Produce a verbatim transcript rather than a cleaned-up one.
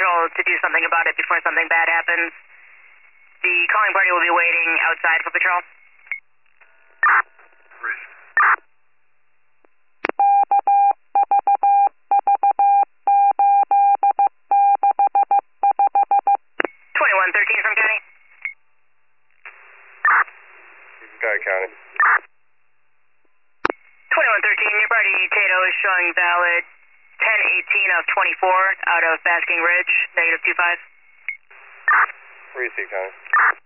Patrol to do something about it before something bad happens. The calling party will be waiting outside for patrol. twenty-one thirteen from County. Sky County. twenty-one thirteen, your party Tato is showing valid ten eighteen of twenty-four out of Basking Ridge, negative two five. Three C County.